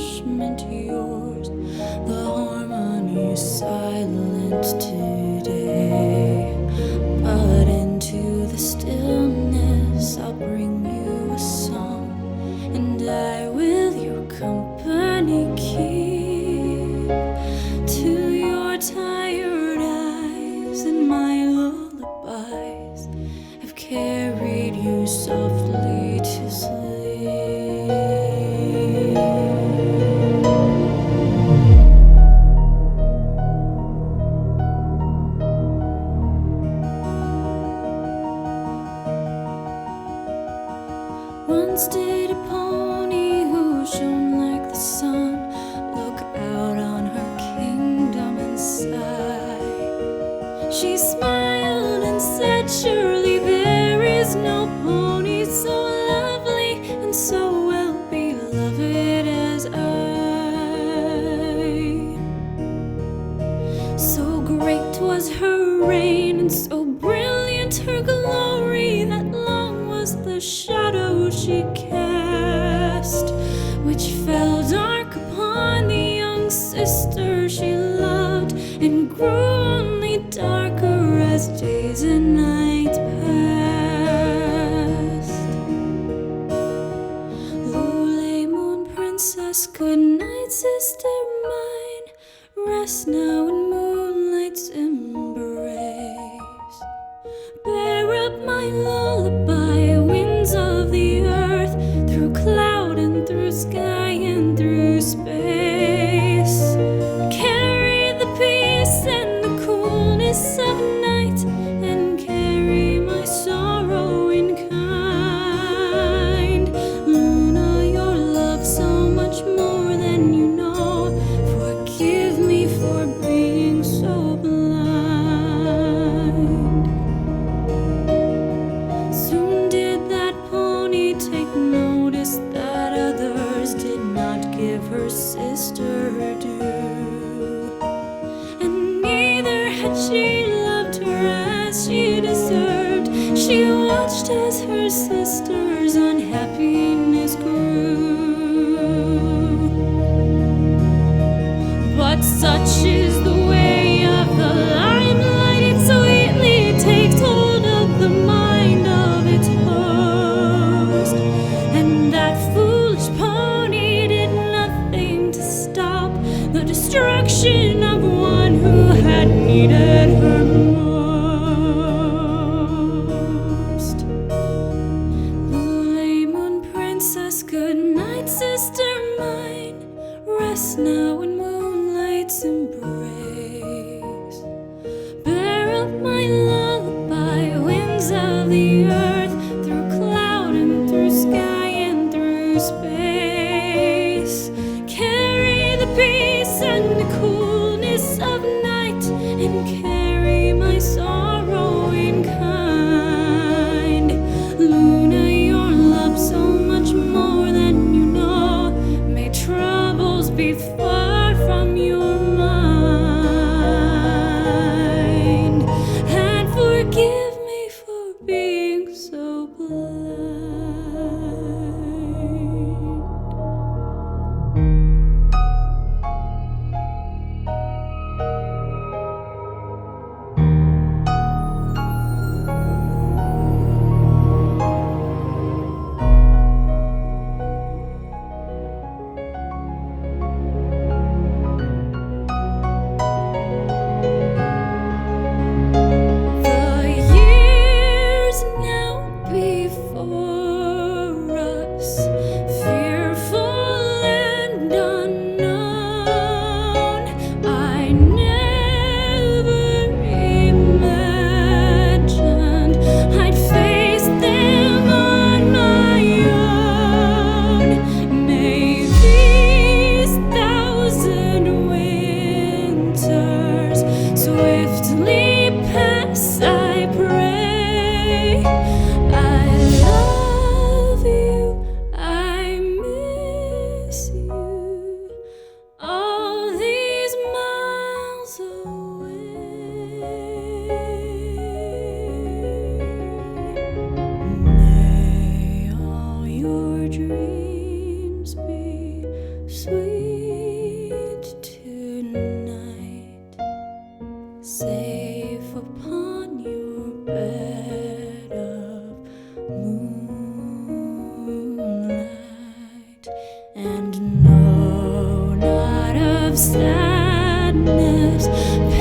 punishment yours. The harmony is silent today, but into the stillness I'll bring you a song, and I will your company keep. To your tired eyes and my lullabies, I've carried you softly to sleep. Once did a pony who shone like the sun look out on her kingdom and sigh. She smiled and said, surely there is no pony so lovely and so well beloved as I. So great was her reign and so brilliant her glory that long was the shadow she cast, which fell dark upon the young sister she loved, and grew only darker as days and nights passed. Lule, moon princess, good night, sister mine. Rest now in moonlight's embrace. Bear up my lullaby, winds of the earth, through cloud and through sky and through space. Carry the peace and the coolness of night, and carry my sorrow in kind. Luna, your love so much more than you know. Forgive me for being so blind. Soon did that pony take notice that others did not give her sister her due, and neither had she loved her as she deserved. She watched as her sister's unhappiness grew. But such is the way of the limelight, it sweetly takes hold of the mind of its host, and that foolish pony did nothing to stop the destruction of one who had needed her most. Lule, moon princess, good night, sister mine. Rest now in moonlight's embrace. Bear up my lullaby, winds of the earth, through cloud and through sky and through space. Carry the peace and the coolness of night, and carry my sorrow in kind. Luna, your love so much more than you know. May troubles be far from your mind, and forgive me for being so blind. dreams be sweet tonight, safe upon your bed of moonlight, and no, not of sadness.